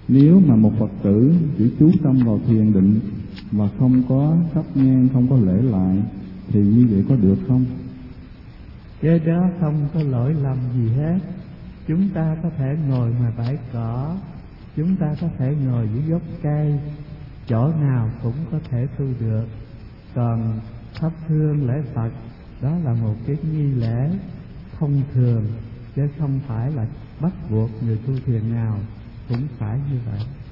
Nếu mà một Phật tử chỉ chú tâm vào thiền định và không có thắp nhang, không có lễ lại, thì như vậy có được không? Cái đó không có lỗi lầm gì hết. Chúng ta có thể ngồi ngoài bãi cỏ, chúng ta có thể ngồi dưới gốc cây, chỗ nào cũng có thể tu được. Còn thắp hương lễ Phật, đó là một cái nghi lễ thông thường, chứ không phải là bắt buộc người tu thiền nào cũng phải như vậy.